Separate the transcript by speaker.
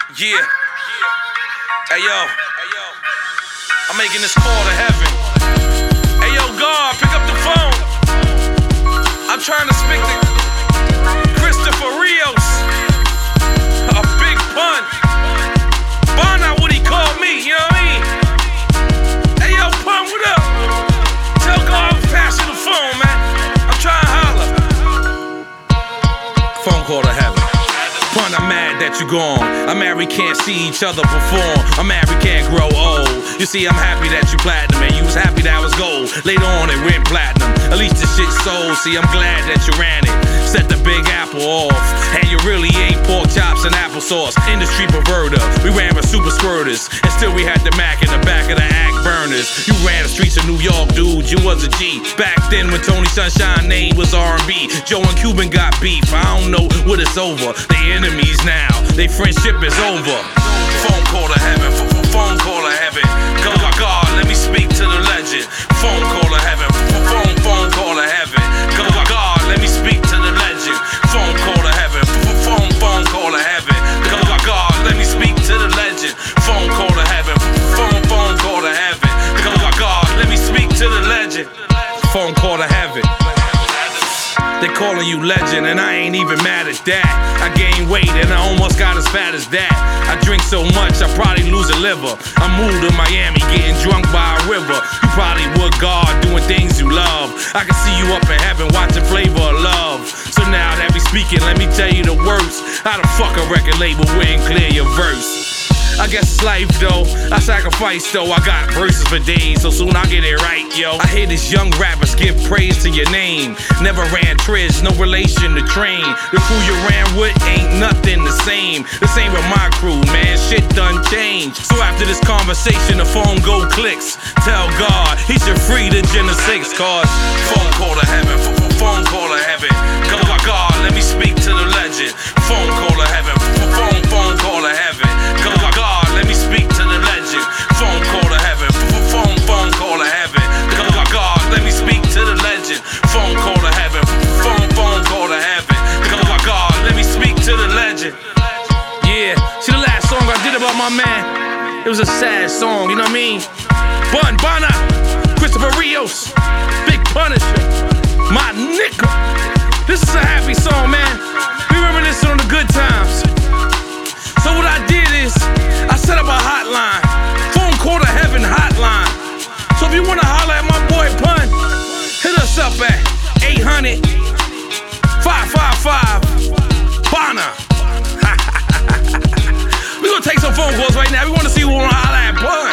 Speaker 1: Yeah. Hey yo, I'm making this call to heaven. Hey yo, God, pick up the phone. I'm trying to speak to Christopher Rios. A big pun. Bana, what he called me, you know what I mean? Hey yo, pun, what up? Tell God I'm passing the phone, man. I'm trying to holler. Phone call to heaven. Pun, I'm mad that you gone. I'm mad we can't see each other perform. I'm mad we can't grow old. You see, I'm happy that you platinum, and you was happy that I was gold. Later on, it went platinum. At least the shit sold. See, I'm glad that you ran it. Set the Big Apple off. And you really ate pork chops and applesauce. Industry perverter. We ran with super squirters. And still we had the Mac in the back of the act burners. You ran the streets of New York, dude. You was a G. Back then when Tony Sunshine name was R&B. Joe and Cuban got beef. I don't know what it's over. They enemies now. They friendship is over. Phone call to heaven. Phone call to heaven. God, let me speak to the legend. Phone call to heaven. Phone call to heaven. God, let me speak to the legend. Phone call to heaven. Phone call to heaven. God, let me speak to the legend. Phone call to heaven. Phone call to heaven. God, let me speak to the legend. Phone call to heaven. They calling you legend, and I ain't even mad at that. I gained weight, and I almost got as fat as that. I drink so much, I probably lose a liver. I moved to Miami, getting drunk by a river. You probably would God, doing things you love. I can see you up in heaven, watching Flavor of Love. So now that we speaking, let me tell you the worst. How the fuck a record label wouldn't clear your verse? I guess it's life though, I sacrifice though. I got verses for days, so soon I get it right, yo. I hear these young rappers give praise to your name. Never ran Triz, no relation to Train. The crew you ran with ain't nothing the same. The same with my crew, man, shit done changed. So after this conversation, the phone go clicks. Tell God, he should free the Gen 6, cause phone call to heaven, phone call to heaven. God, let me speak to the legend. Phone call to heaven, phone call to heaven. God, let me speak to the legend. Phone call to heaven. Phone call to heaven. God, let me speak to the legend. Phone call to heaven. Phone call to heaven. God, let me speak to the legend. Yeah, see the last song I did about my man? It was a sad song, you know what I mean? Bana, Christopher Rios, Big Punisher, my nigga. This is a happy song, man. We reminiscing on the good times. So what I did is, I set up a hotline, phone call to heaven hotline. So if you wanna holler at my boy Pun, hit us up at 800-555 Bana. We gonna take some phone calls right now. We wanna see who wanna holler at Pun.